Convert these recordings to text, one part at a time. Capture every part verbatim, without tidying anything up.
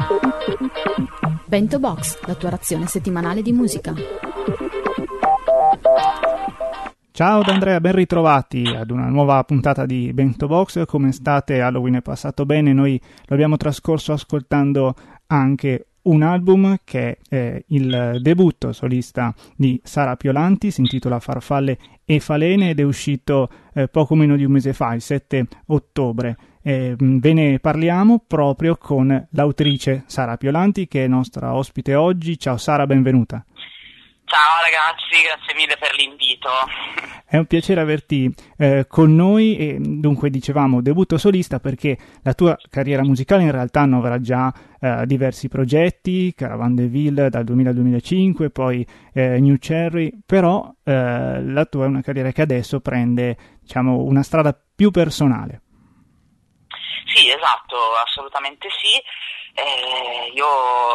Bento Box, la tua razione settimanale di musica. Ciao da Andrea, ben ritrovati ad una nuova puntata di Bento Box. Come state? Halloween è passato bene, noi lo abbiamo trascorso ascoltando anche un album che è eh, il debutto solista di Sara Piolanti, si intitola Farfalle e Falene ed è uscito eh, poco meno di un mese fa, il sette ottobre. Eh, ve ne parliamo proprio con l'autrice Sara Piolanti, che è nostra ospite oggi. Ciao Sara, benvenuta. Ciao ragazzi, grazie mille per l'invito. È un piacere averti eh, con noi e dunque dicevamo debutto solista perché la tua carriera musicale in realtà annovera già eh, diversi progetti, Caravan de Ville dal duemila al duemilacinque, poi eh, New Cherry, però eh, la tua è una carriera che adesso prende, diciamo, una strada più personale. Sì, esatto, assolutamente sì. Eh, io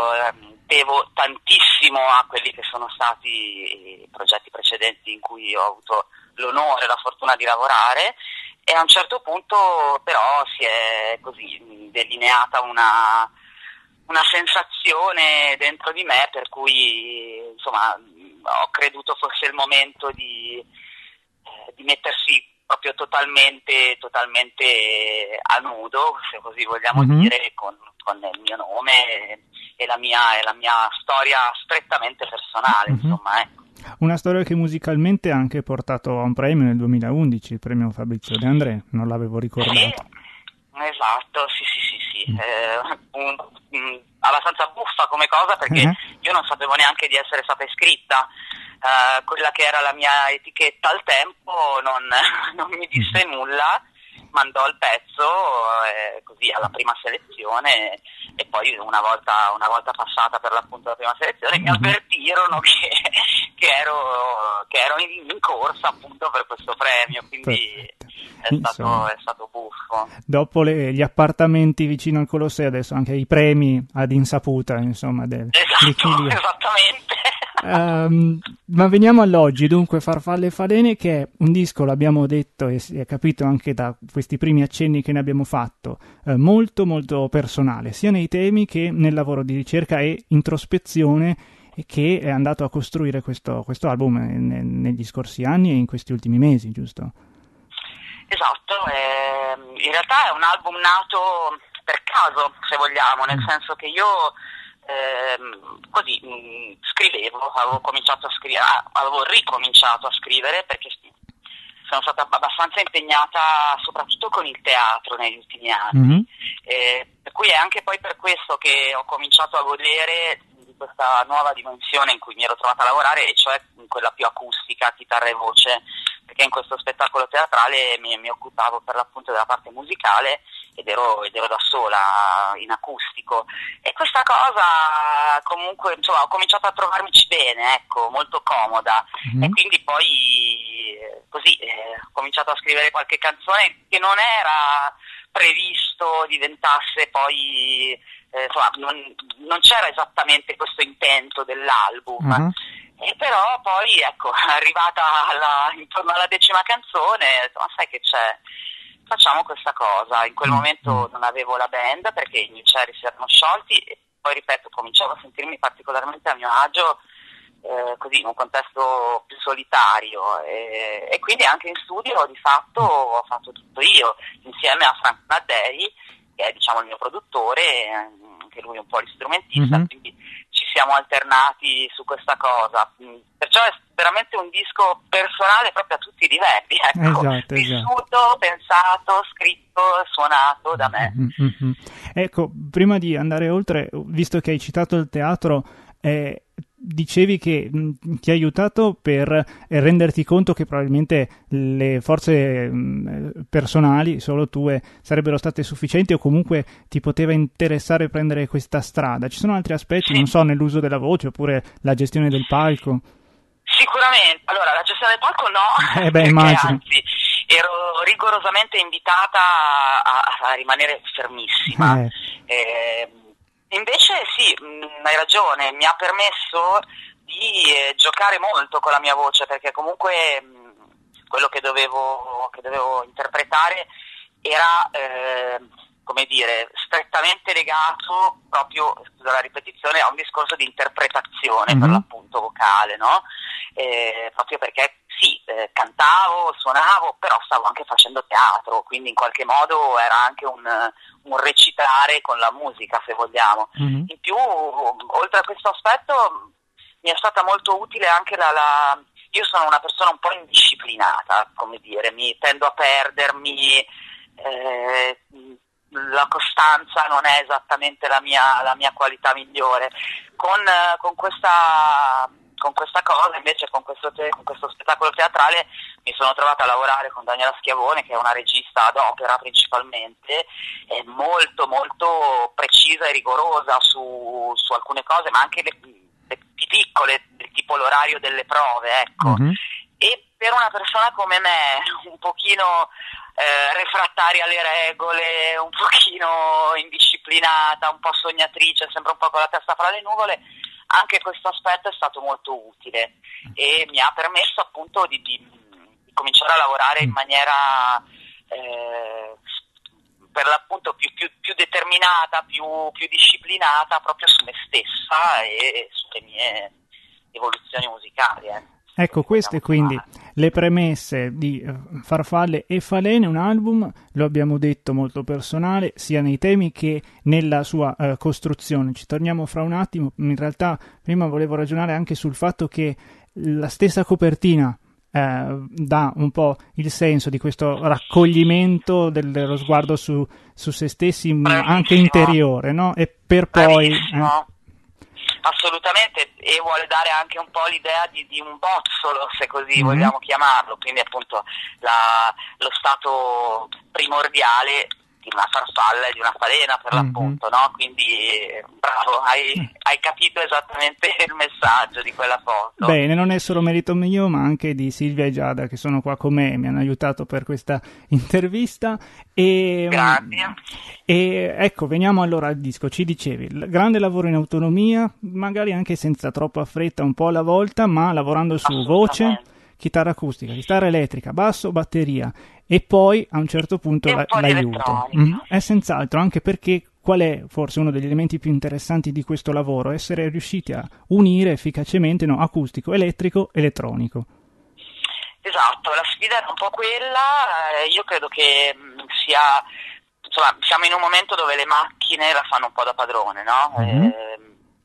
devo tantissimo a quelli che sono stati i progetti precedenti in cui ho avuto l'onore e la fortuna di lavorare, e a un certo punto però si è così delineata una, una sensazione dentro di me per cui insomma ho creduto fosse il momento di, eh, di mettersi proprio totalmente totalmente a nudo, se così vogliamo mm-hmm. dire, con, con il mio nome e la mia, e la mia storia strettamente personale, mm-hmm. insomma, ecco. Una storia che musicalmente ha anche portato a un premio nel duemilaundici, il premio Fabrizio De André, non l'avevo ricordato. Sì, esatto, sì sì sì sì, mm. eh, un, un, abbastanza buffa come cosa perché uh-huh. io non sapevo neanche di essere stata iscritta. Uh, quella che era la mia etichetta al tempo non, non mi disse nulla, mandò il pezzo eh, così alla prima selezione, e poi una volta, una volta passata per l'appunto la prima selezione mi avvertirono che, che ero, che ero in, in corsa appunto per questo premio, quindi è stato, è stato buffo. Dopo le, gli appartamenti vicino al Colosseo, adesso anche i premi ad insaputa, insomma, del, esatto, esattamente. Um, ma veniamo all'oggi, dunque Farfalle e Falene, che è un disco, l'abbiamo detto e si è capito anche da questi primi accenni che ne abbiamo fatto, eh, molto molto personale, sia nei temi che nel lavoro di ricerca e introspezione che è andato a costruire questo, questo album ne, negli scorsi anni e in questi ultimi mesi, giusto? Esatto, eh, in realtà è un album nato per caso, se vogliamo, nel mm. senso che io Eh, così mh, scrivevo, avevo cominciato a scrivere, avevo ricominciato a scrivere perché sono stata abbastanza impegnata soprattutto con il teatro negli ultimi anni, mm-hmm. eh, per cui è anche poi per questo che ho cominciato a godere di questa nuova dimensione in cui mi ero trovata a lavorare, e cioè quella più acustica, chitarra e voce, perché in questo spettacolo teatrale mi, mi occupavo per l'appunto della parte musicale ed ero, ed ero da sola in acustico, e questa cosa comunque insomma ho cominciato a trovarmici bene, ecco, molto comoda, mm-hmm. e quindi poi eh, così eh, ho cominciato a scrivere qualche canzone che non era previsto diventasse poi eh, insomma non, non c'era esattamente questo intento dell'album, mm-hmm. e però poi ecco, arrivata alla, intorno alla decima canzone, insomma, sai che c'è, facciamo questa cosa. In quel momento non avevo la band perché i New Cherry si erano sciolti, e poi ripeto cominciavo a sentirmi particolarmente a mio agio eh, così in un contesto più solitario, e, e quindi anche in studio di fatto ho fatto tutto io insieme a Frank Maddei, che è diciamo il mio produttore, anche lui un po' l'istrumentista, mm-hmm. quindi ci siamo alternati su questa cosa, perciò è veramente un disco personale proprio a tutti i livelli, ecco. Esatto, vissuto, esatto. pensato, scritto, suonato da me. Mm-hmm. Ecco, prima di andare oltre, visto che hai citato il teatro, eh, dicevi che mh, ti ha aiutato per eh, renderti conto che probabilmente le forze mh, personali, solo tue, sarebbero state sufficienti, o comunque ti poteva interessare prendere questa strada. Ci sono altri aspetti, sì. non so, nell'uso della voce oppure la gestione del palco? Sicuramente. Allora, la gestione del palco no, eh beh, immagino. Anzi, ero rigorosamente invitata a, a rimanere fermissima. Eh. Eh, Invece sì, mh, hai ragione, mi ha permesso di eh, giocare molto con la mia voce, perché comunque mh, quello che dovevo, che dovevo interpretare era eh, come dire, strettamente legato proprio, scusa la ripetizione, a un discorso di interpretazione, mm-hmm. per l'appunto vocale, no? Eh, proprio perché sì, eh, cantavo, suonavo, però stavo anche facendo teatro, quindi in qualche modo era anche un, un recitare con la musica, se vogliamo. Mm-hmm. In più, oltre a questo aspetto, mi è stata molto utile anche la... la io sono una persona un po' indisciplinata, come dire, mi tendo a perdermi, eh, la costanza non è esattamente la mia, la mia qualità migliore. Con, con questa con questa cosa, invece, con questo, te, con questo spettacolo teatrale mi sono trovata a lavorare con Daniela Schiavone, che è una regista ad opera principalmente, è molto molto precisa e rigorosa su, su alcune cose, ma anche le, le piccole, tipo l'orario delle prove, ecco. Mm-hmm. E per una persona come me, un pochino eh, refrattaria alle regole, un pochino indisciplinata, un po' sognatrice, sempre un po' con la testa fra le nuvole, anche questo aspetto è stato molto utile e mi ha permesso appunto di, di, di cominciare a lavorare in maniera eh, per l'appunto più, più, più determinata, più, più disciplinata proprio su me stessa e sulle mie evoluzioni musicali. Eh. Ecco, queste quindi le premesse di Farfalle e Falene, un album, lo abbiamo detto, molto personale, sia nei temi che nella sua uh, costruzione. Ci torniamo fra un attimo. In realtà prima volevo ragionare anche sul fatto che la stessa copertina eh, dà un po' il senso di questo raccoglimento del, dello sguardo su, su se stessi, Bravissimo. Anche interiore, no? E per poi... Eh, assolutamente, e vuole dare anche un po' l'idea di, di un bozzolo, se così mm-hmm. vogliamo chiamarlo, quindi appunto la, lo stato primordiale di una farfalla e di una falena, per mm-hmm. l'appunto, no? Quindi bravo, hai, mm. hai capito esattamente il messaggio di quella foto. Bene, non è solo merito mio, ma anche di Silvia e Giada, che sono qua con me e mi hanno aiutato per questa intervista. E, Grazie. E ecco, veniamo allora al disco. Ci dicevi, il grande lavoro in autonomia, magari anche senza troppa fretta un po' alla volta, ma lavorando su voce, chitarra acustica, chitarra elettrica, basso, batteria e poi a un certo punto la, l'aiuto. Mm, è senz'altro, anche perché qual è forse uno degli elementi più interessanti di questo lavoro? Essere riusciti a unire efficacemente, no, acustico, elettrico, elettronico. Esatto, la sfida è un po' quella, io credo che sia, insomma, siamo in un momento dove le macchine la fanno un po' da padrone, no? Mm-hmm. E,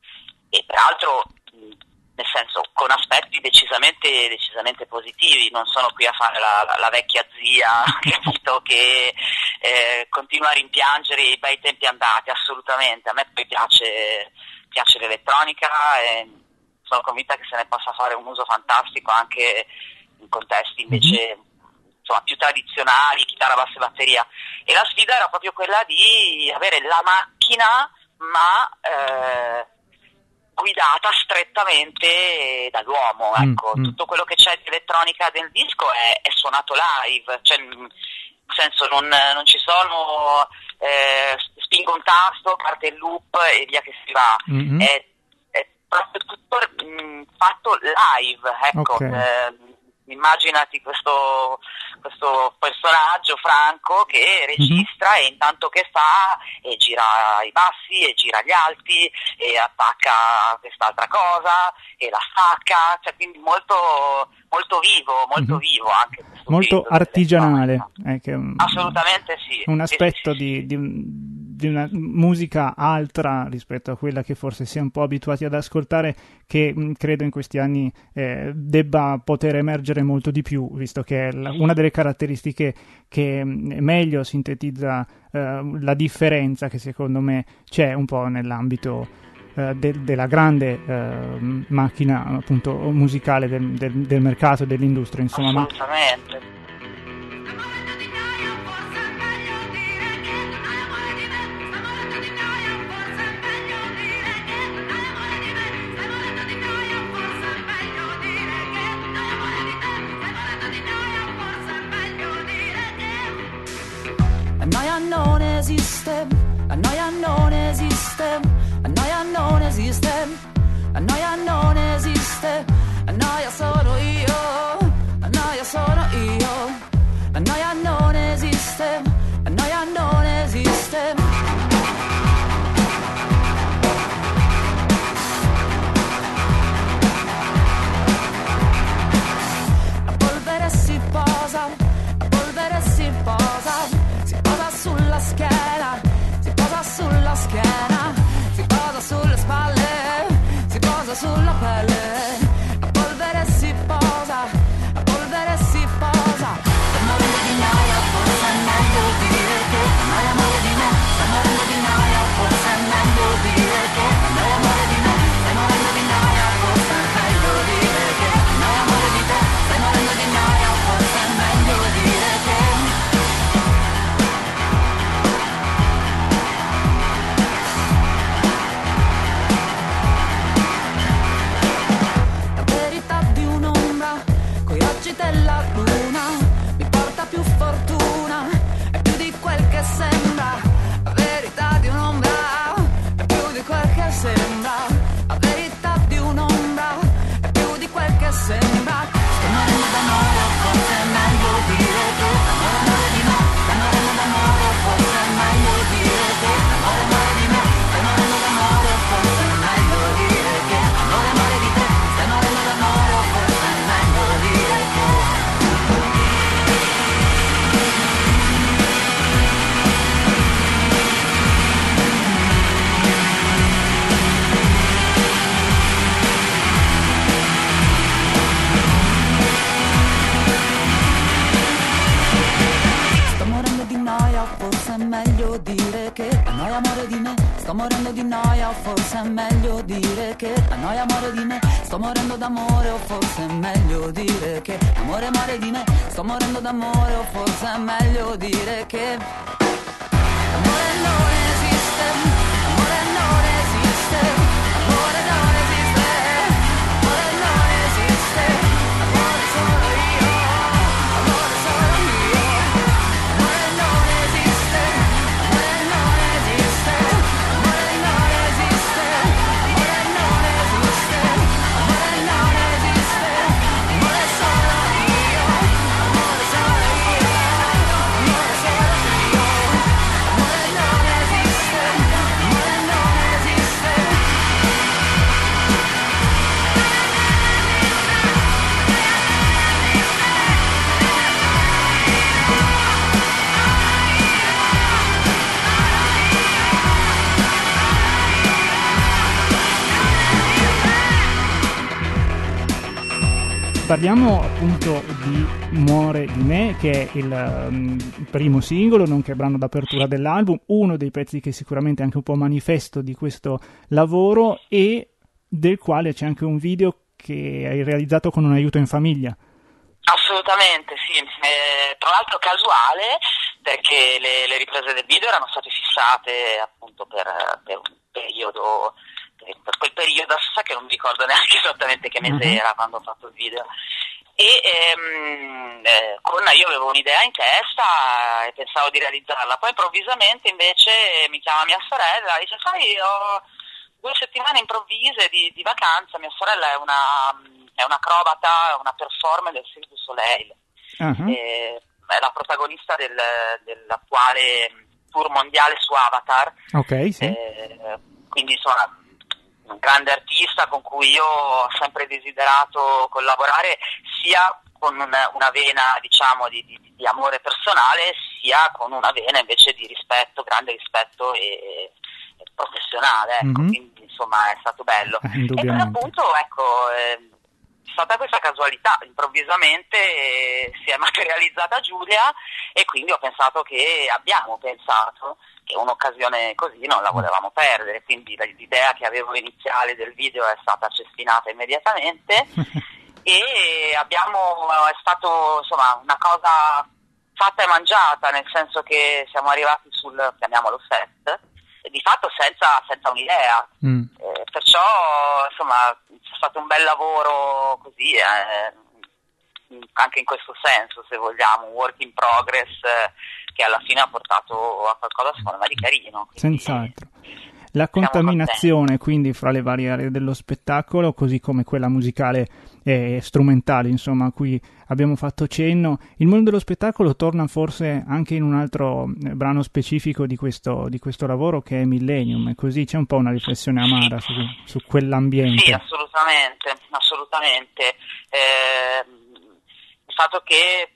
e peraltro, nel senso, con aspetti decisamente decisamente positivi, non sono qui a fare la, la, la vecchia zia, capito, che eh, continua a rimpiangere i bei tempi andati, assolutamente. A me poi piace, piace l'elettronica e sono convinta che se ne possa fare un uso fantastico anche in contesti invece insomma più tradizionali, chitarra, basso e batteria. E la sfida era proprio quella di avere la macchina ma eh, guidata strettamente dall'uomo, ecco. Mm, mm. Tutto quello che c'è di elettronica del disco è, è suonato live, cioè nel senso non, non ci sono eh, spingo un tasto, parte il loop e via che si va. Mm-hmm. È, è proprio tutto mh, fatto live, ecco. Okay. Eh, immaginati questo, questo personaggio Franco che registra mm-hmm. e intanto che fa e gira i bassi e gira gli alti e attacca quest'altra cosa e la stacca, cioè quindi molto molto vivo, molto mm-hmm. vivo anche questo molto artigianale, è che un, assolutamente sì, un aspetto sì, sì, di, di di una musica altra rispetto a quella che forse si è un po' abituati ad ascoltare, che mh, credo in questi anni eh, debba poter emergere molto di più, visto che è la, una delle caratteristiche che mh, meglio sintetizza eh, la differenza che secondo me c'è un po' nell'ambito eh, de- della grande eh, macchina appunto musicale del, del, del mercato e dell'industria, insomma. Assolutamente. Ma... noia non esiste, la noia non esiste, la noia non esiste, la noia non esiste, la noia sono io, la noia sono io, la noia non esiste, la noia non esiste, noia, o forse è meglio dire che la noia muore di me, sto morendo d'amore, o forse è meglio dire che l'amore muore di me, sto morendo d'amore, o forse è meglio dire che l'amore non esiste, l'amore non esiste, l'amore non esiste, l'amore non esiste, l'amore sono io, l'amore sono io, l'amore non esiste, l'amore non esiste, l'amore non esiste, l'amore non esiste, l'amore non esiste, l'amore sono io, l'amore sono io, l'amore sono io, l'amore non esiste, l'amore non esiste. Parliamo appunto di Muore di me, che è il um, primo singolo, nonché brano d'apertura dell'album, uno dei pezzi che sicuramente è anche un po' manifesto di questo lavoro e del quale c'è anche un video che hai realizzato con un aiuto in famiglia. Assolutamente, sì. Eh, tra l'altro casuale, perché le, le riprese del video erano state fissate appunto per, per un periodo, per, per quel periodo, sa che non mi ricordo neanche esattamente che mese Mhm. era quando ho fatto il video. E ehm, eh, con io avevo un'idea in testa e pensavo di realizzarla, poi improvvisamente invece mi chiama mia sorella e dice: sai, ho due settimane improvvise di, di vacanza, mia sorella è una è un'acrobata, una performer del Cirque du Soleil, Ah, e è la protagonista del, dell'attuale tour mondiale su Avatar. ok, sì. Eh, quindi insomma un grande artista con cui io ho sempre desiderato collaborare, sia con una, una vena diciamo di, di, di amore personale, sia con una vena invece di rispetto, grande rispetto e, e professionale, ecco. Mhm. Quindi insomma è stato bello. Eh, E per indubbiamente. appunto ecco eh, è stata questa casualità, improvvisamente eh, si è materializzata Giulia e quindi ho pensato che abbiamo pensato che un'occasione così non la volevamo perdere, quindi la- l'idea che avevo iniziale del video è stata cestinata immediatamente e abbiamo, è stato insomma una cosa fatta e mangiata, nel senso che siamo arrivati sul, chiamiamolo set, e di fatto senza, senza un'idea. Mm. Eh, perciò insomma c'è stato un bel lavoro così, eh, anche in questo senso, se vogliamo, un work in progress eh, che alla fine ha portato a qualcosa secondo me di carino. Quindi, Senz'altro. La siamo contaminazione quindi fra le varie aree dello spettacolo, così come quella musicale e strumentale, insomma, a cui abbiamo fatto cenno, il mondo dello spettacolo torna forse anche in un altro eh, brano specifico di questo, di questo lavoro, che è Millennium, e così c'è un po' una riflessione amara su, su quell'ambiente. Sì, assolutamente, assolutamente. Eh, il fatto che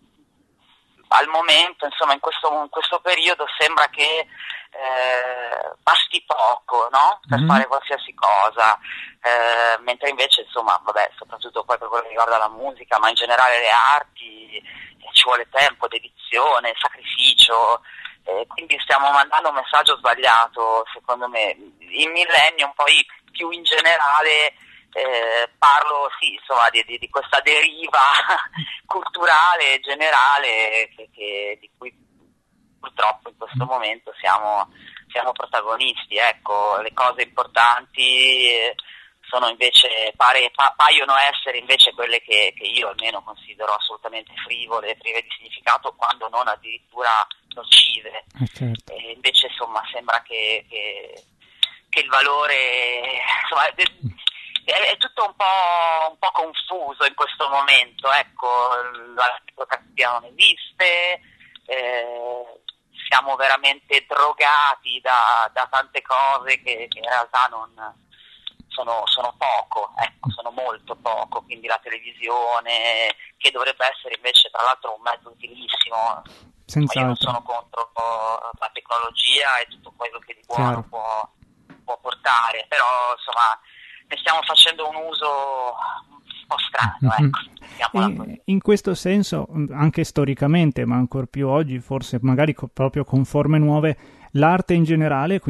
al momento, insomma, in questo, in questo periodo sembra che eh, basti poco, no? Per Mhm. fare qualsiasi cosa, eh, mentre invece, insomma, vabbè, soprattutto poi per quello che riguarda la musica, ma in generale le arti, eh, ci vuole tempo, dedizione, sacrificio, eh, quindi stiamo mandando un messaggio sbagliato, secondo me. In Millennium, poi più in generale, eh, parlo sì, insomma, di, di, di questa deriva culturale generale che, che, di cui purtroppo in questo momento siamo, siamo protagonisti. Ecco, le cose importanti eh, sono invece, pare, pa, paiono essere invece quelle che, che io almeno considero assolutamente frivole, prive di significato, quando non addirittura nocive. Eh, certo. E invece insomma sembra che, che, che il valore insomma, è, è tutto un po', un po' confuso in questo momento, ecco, la democrazia non esiste, eh, siamo veramente drogati da, da tante cose che, che in realtà non sono, sono poco, ecco, sono molto poco, quindi la televisione, che dovrebbe essere invece tra l'altro un mezzo utilissimo. Senz'altro. Io non sono contro la tecnologia e tutto quello che di buono può, può portare, però insomma ne stiamo facendo un uso un po' strano, Mm-hmm. ecco. In, in questo senso, anche storicamente, ma ancor più oggi, forse magari co- proprio con forme nuove, l'arte in generale, quindi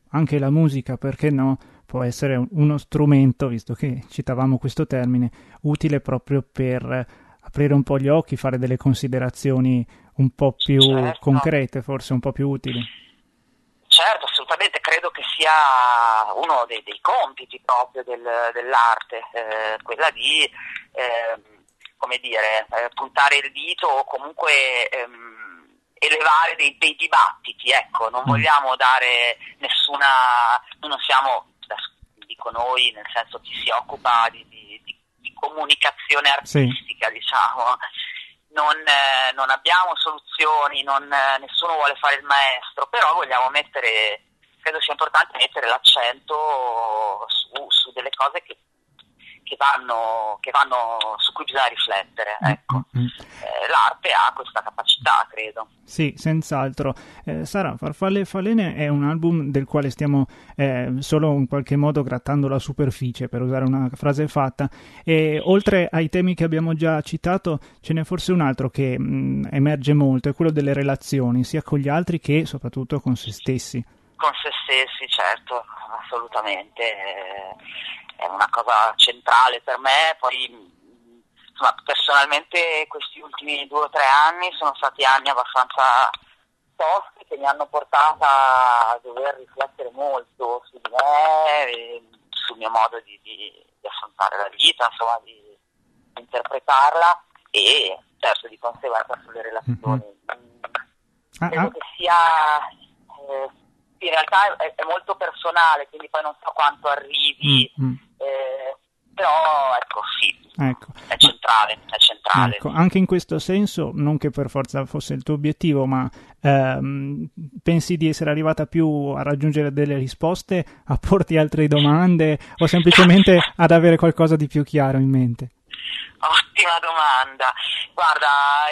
anche la musica, perché no, può essere uno strumento, visto che citavamo questo termine, utile proprio per aprire un po' gli occhi, fare delle considerazioni un po' più certo. concrete, forse un po' più utili. Certo, assolutamente, credo che sia uno dei, dei compiti proprio del, dell'arte, eh, quella di, eh, come dire, eh, puntare il dito o comunque ehm, elevare dei, dei dibattiti, ecco, non vogliamo dare nessuna, noi non siamo, dico noi, nel senso chi si occupa di, di, di, di comunicazione artistica, sì. diciamo, non, eh, non abbiamo soluzioni, non, eh, nessuno vuole fare il maestro, però vogliamo mettere, credo sia importante mettere l'accento su, su delle cose che che vanno, che vanno su cui bisogna riflettere, ecco. Mm-hmm. Eh, l'arte ha questa capacità, credo. Sì, senz'altro. Eh, Sara, Farfalle e Falene è un album del quale stiamo eh, solo in qualche modo grattando la superficie, per usare una frase fatta, e oltre ai temi che abbiamo già citato ce n'è forse un altro che mh, emerge molto, è quello delle relazioni, sia con gli altri che soprattutto con se stessi. Con se stessi, certo, assolutamente. Eh... è una cosa centrale per me, poi insomma, personalmente questi ultimi due o tre anni sono stati anni abbastanza tosti che mi hanno portata a dover riflettere molto su di me, e sul mio modo di, di, di affrontare la vita, insomma di, di interpretarla e certo di conseguenza sulle relazioni. Mm-hmm. Credo che sia... Eh, in realtà è, è molto personale, quindi poi non so quanto arrivi, mm-hmm. eh, però ecco sì, ecco. è centrale, è centrale. Ecco, anche in questo senso, non che per forza fosse il tuo obiettivo, ma ehm, pensi di essere arrivata più a raggiungere delle risposte, a porti altre domande o semplicemente ad avere qualcosa di più chiaro in mente? Ottima domanda, guarda,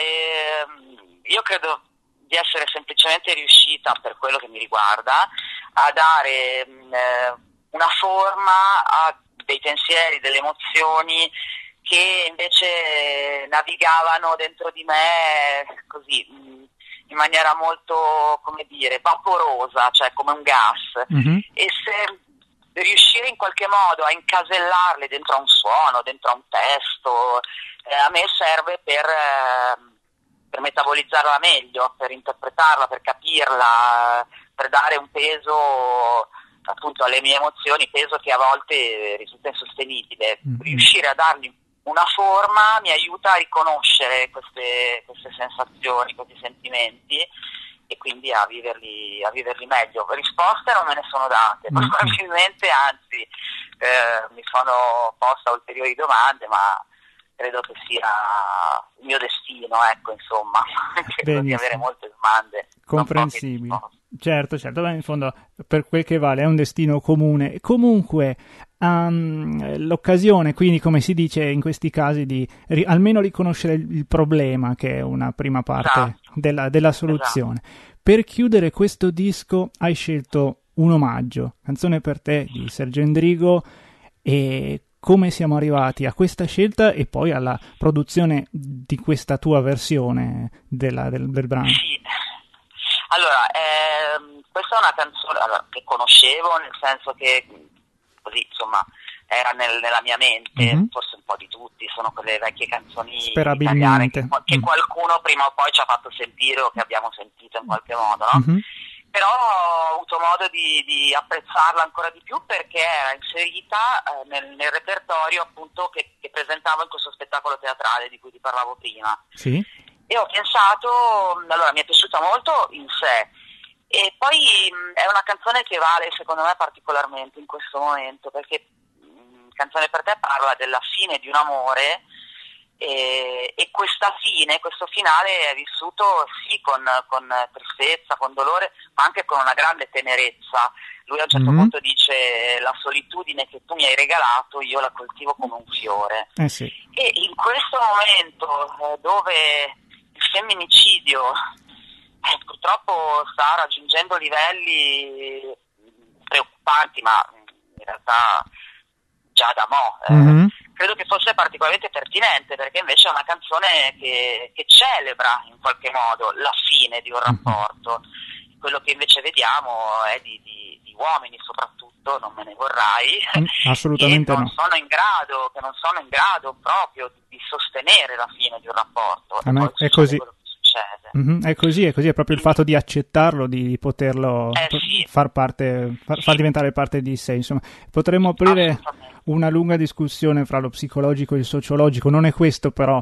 ehm, io credo di essere semplicemente riuscita, per quello che mi riguarda, a dare mh, una forma a dei pensieri, delle emozioni che invece navigavano dentro di me così mh, in maniera molto, come dire, vaporosa, cioè come un gas. Mm-hmm. E se riuscire in qualche modo a incasellarle dentro a un suono, dentro a un testo, eh, a me serve per... Eh, per metabolizzarla meglio, per interpretarla, per capirla, per dare un peso appunto alle mie emozioni, peso che a volte risulta insostenibile. Mm-hmm. Riuscire a dargli una forma mi aiuta a riconoscere queste, queste sensazioni, questi sentimenti e quindi a viverli, a viverli meglio. Risposte non me ne sono date, mm-hmm. probabilmente anzi eh, mi sono posta ulteriori domande, ma credo che sia il mio destino, ecco, insomma, credo di avere molte domande. Comprensibile. Certo, certo, beh, in fondo per quel che vale è un destino comune. Comunque um, l'occasione, quindi come si dice in questi casi, di ri- almeno riconoscere il, il problema, che è una prima parte esatto. della, della soluzione. Esatto. Per chiudere questo disco hai scelto un omaggio, Canzone per te di Sergio Endrigo, e come siamo arrivati a questa scelta e poi alla produzione di questa tua versione della, del, del brano? Sì, allora, ehm, questa è una canzone allora, che conoscevo, nel senso che così, insomma, era nel, nella mia mente, mm-hmm. forse un po' di tutti, sono quelle vecchie canzoni italiane che, che mm. qualcuno prima o poi ci ha fatto sentire o che abbiamo sentito in qualche modo, no? Mm-hmm. Però ho avuto modo di, di apprezzarla ancora di più perché era inserita eh, nel, nel repertorio appunto che, che presentavo in questo spettacolo teatrale di cui ti parlavo prima. Sì. E ho pensato, allora mi è piaciuta molto in sé e poi mh, è una canzone che vale secondo me particolarmente in questo momento perché mh, Canzone per te parla della fine di un amore. E, e questa fine, questo finale è vissuto sì con, con tristezza, con dolore, ma anche con una grande tenerezza. Lui a un certo mm-hmm. punto dice: la solitudine che tu mi hai regalato io la coltivo come un fiore. Eh sì. E in questo momento eh, dove il femminicidio eh, purtroppo sta raggiungendo livelli preoccupanti, ma in realtà già da mo', eh, mm-hmm. credo che fosse particolarmente pertinente perché invece è una canzone che, che celebra in qualche modo la fine di un rapporto quello che invece vediamo è di, di, di uomini soprattutto, non me ne vorrai, mm, assolutamente che non no. sono in grado, che non sono in grado proprio di, di sostenere la fine di un rapporto. A me è così. Mm-hmm, è così, è così, è proprio il fatto di accettarlo, di poterlo eh, sì. far parte, far, far diventare parte di sé. Insomma, potremmo aprire una lunga discussione fra lo psicologico e il sociologico, non è questo però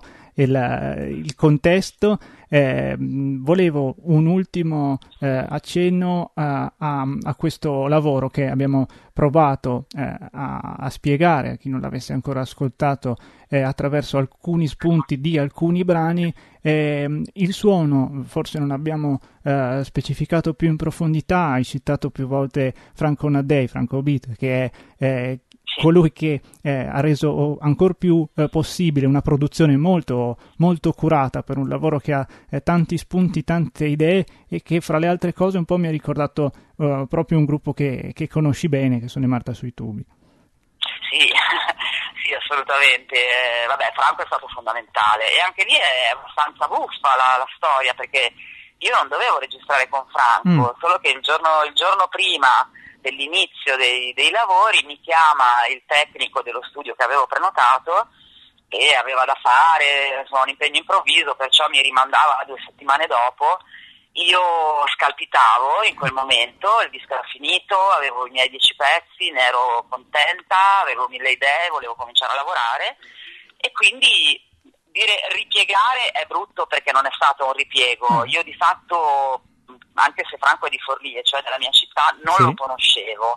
il, il contesto. Eh, volevo un ultimo eh, accenno a, a, a questo lavoro che abbiamo provato eh, a, a spiegare a chi non l'avesse ancora ascoltato eh, attraverso alcuni spunti di alcuni brani. Eh, il suono forse non abbiamo eh, specificato più in profondità, hai citato più volte Franco Naddei, Franco Beat, che è eh, colui che eh, ha reso ancora più eh, possibile una produzione molto, molto curata per un lavoro che ha eh, tanti spunti, tante idee, e che fra le altre cose un po' mi ha ricordato eh, proprio un gruppo che, che conosci bene, che sono i Marta sui tubi. Sì, sì, assolutamente. Eh, vabbè, Franco è stato fondamentale, e anche lì è abbastanza buffa la, la storia, perché io non dovevo registrare con Franco, mm. solo che il giorno, il giorno prima dell'inizio dei, dei lavori mi chiama il tecnico dello studio che avevo prenotato, e aveva da fare, insomma, un impegno improvviso, perciò mi rimandava due settimane dopo. Io scalpitavo in quel momento, il disco era finito, avevo i miei dieci pezzi, ne ero contenta, avevo mille idee, volevo cominciare a lavorare, e quindi dire ripiegare è brutto, perché non è stato un ripiego. Io di fatto, anche se Franco è di Forlì, cioè della mia città, non sì. lo conoscevo.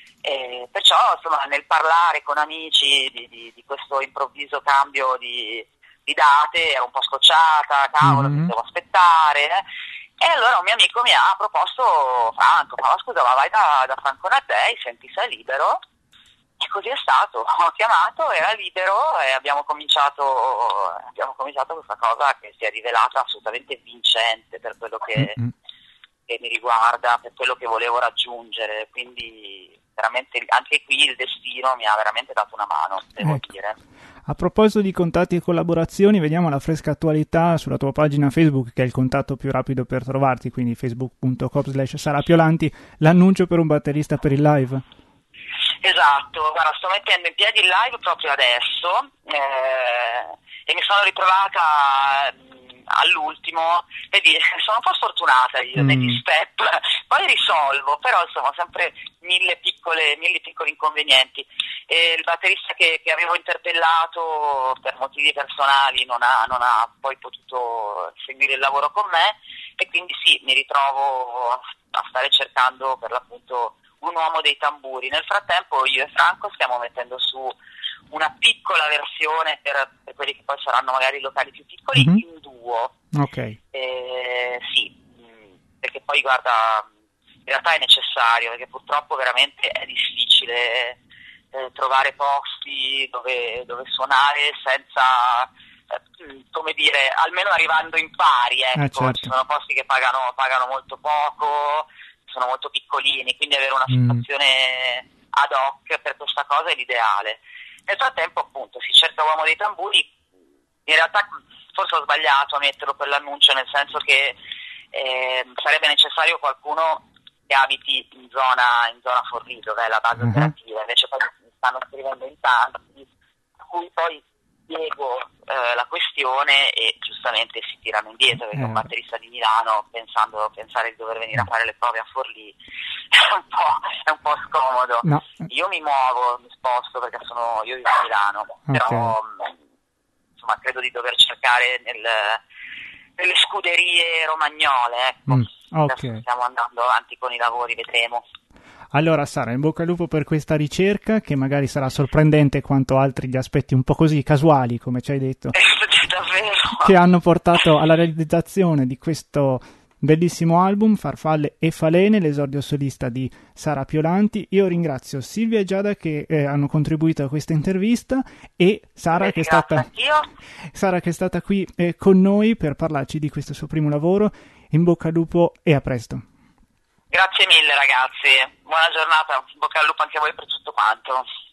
Eh, perciò insomma nel parlare con amici di, di, di questo improvviso cambio di, di date ero un po' scocciata, cavolo, mm-hmm. devo aspettare. Eh. E allora un mio amico mi ha proposto: Franco, ma scusa, ma vai da, da Franco Naddei, senti, sei libero? E così è stato, ho chiamato, era libero, e abbiamo cominciato, abbiamo cominciato questa cosa che si è rivelata assolutamente vincente per quello che, mm-hmm. che mi riguarda, per quello che volevo raggiungere. Quindi veramente anche qui il destino mi ha veramente dato una mano, devo ecco. dire. A proposito di contatti e collaborazioni, vediamo la fresca attualità sulla tua pagina Facebook, che è il contatto più rapido per trovarti, quindi facebook punto com slash Sara Piolanti, l'annuncio per un batterista per il live. Esatto, guarda, sto mettendo in piedi il live proprio adesso, eh, e mi sono ritrovata mh, all'ultimo, vedi, sono un po' sfortunata io mm. negli step, poi risolvo, però insomma sempre mille piccole, mille piccoli inconvenienti. E il batterista che, che avevo interpellato per motivi personali non ha, non ha poi potuto seguire il lavoro con me, e quindi sì, mi ritrovo a, a stare cercando per l'appunto un uomo dei tamburi. Nel frattempo io e Franco stiamo mettendo su una piccola versione per, per quelli che poi saranno magari i locali più piccoli, mm-hmm. in duo. Ok. Eh, sì, perché poi guarda, in realtà è necessario, perché purtroppo veramente è difficile eh, trovare posti dove, dove suonare senza, eh, come dire, almeno arrivando in pari, ecco. Eh, certo. Ci sono posti che pagano, pagano molto poco, sono molto piccolini, quindi avere una situazione mm. ad hoc per questa cosa è l'ideale. Nel frattempo appunto si cerca uomo dei tamburi. In realtà forse ho sbagliato a metterlo per l'annuncio, nel senso che eh, sarebbe necessario qualcuno che abiti in zona in zona Forlì, dove è la base uh-huh. operativa. Invece poi mi stanno scrivendo in tanti, a cui poi spiego eh, la questione, e giustamente si tirano indietro, perché un batterista di Milano pensando pensare di dover venire a fare le prove a Forlì è un po', è un po' scomodo. No. Io mi muovo, mi sposto, perché sono io vivo a Milano, okay. però insomma credo di dover cercare nel, nelle scuderie romagnole, ecco. Mm, okay. Adesso stiamo andando avanti con i lavori, vedremo. Allora Sara, in bocca al lupo per questa ricerca, che magari sarà sorprendente quanto altri gli aspetti un po' così casuali, come ci hai detto, davvero, che hanno portato alla realizzazione di questo bellissimo album, Farfalle e Falene, l'esordio solista di Sara Piolanti. Io ringrazio Silvia e Giada che eh, hanno contribuito a questa intervista, e Sara, Beh, che è stata Sara che è stata qui eh, con noi per parlarci di questo suo primo lavoro. In bocca al lupo e a presto. Grazie mille ragazzi, buona giornata, in bocca al lupo anche a voi per tutto quanto.